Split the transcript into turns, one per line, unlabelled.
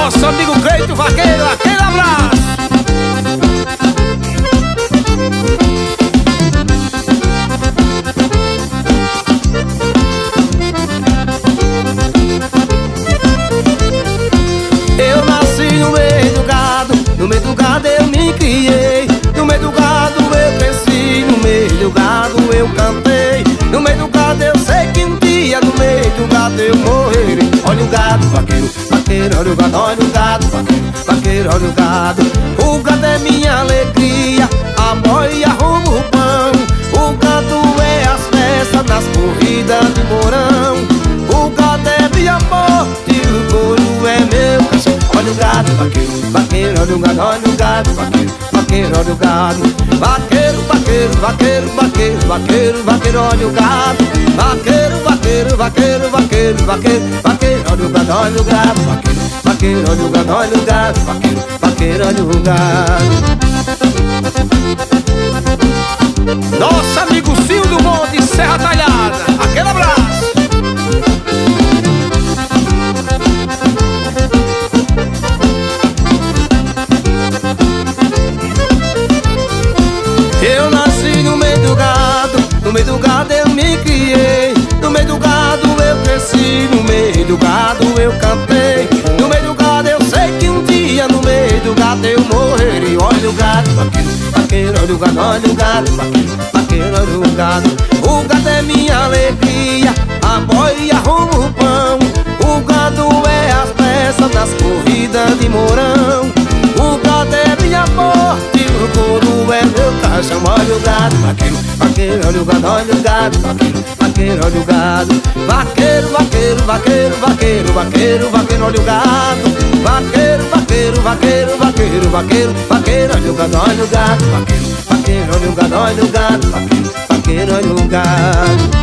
Nosso amigo Cleito Vaqueiro, aquele abraço.
Eu nasci no meio do gado, no meio do gado eu me criei. No meio do gado eu cresci, no meio do gado eu cantei. No meio do gado eu sei que um dia no meio do gado eu morrerei. Olha o gado, vaqueiro, vaqueiro, olha o gado, olha o gado, vaqueiro, vaqueiro, olha o gado. O gado é minha alegria, a boi arruma o pão. O gado é as festas nas corridas de Mourão. O gado é minha morte, o couro é meu cachorro. Olha o gado, vaqueiro, vaqueiro, olha o gado, olha o gado, vaqueiro, vaqueiro, olha o gado. Vaqueiro, vaqueiro, vaqueiro, vaqueiro, vaqueiro, vaqueiro, olha o gado. Vaqueiro, vaqueiro, vaqueiro, vaqueiro, vaqueiro, vaqueiro, olha o gado, olha o gado. Vaqueiro, vaqueiro, olha o gado, olha o gado. Vaqueiro, vaqueiro, olha o gado.
Nosso amigo Cio do Monte, Serra Talhada, aquele abraço.
Eu nasci no meio do gado, no meio do gado eu me criei. No meio do gado eu cresci, no meio do gado eu cantei. No meio do gado eu sei que um dia no meio do gado eu morrerei. Olha o gado, vaqueiro, vaqueiro, olha o gado, olha o gado, vaqueiro, vaqueiro, olha o gado. O gado é minha alegria, a boi arruma o pão. O gado é as peças das corridas de Mourão. O gado é minha morte, o couro é meu caixão. Olha o gado, vaqueiro, vaqueiro, olha o gado, olha o gado. Vaqueiro, vaqueiro, olha o gado. Vaqueiro, vaqueiro, vaqueiro, vaqueiro, vaqueiro, vaqueiro, olha o gado. Vaqueiro, vaqueiro, vaqueiro, vaqueiro, vaqueiro, vaqueiro, olha o gado, olha o gado. Vaqueiro, vaqueiro, olha o gado, olha o gado. Vaqueiro, vaqueiro, olha o gado.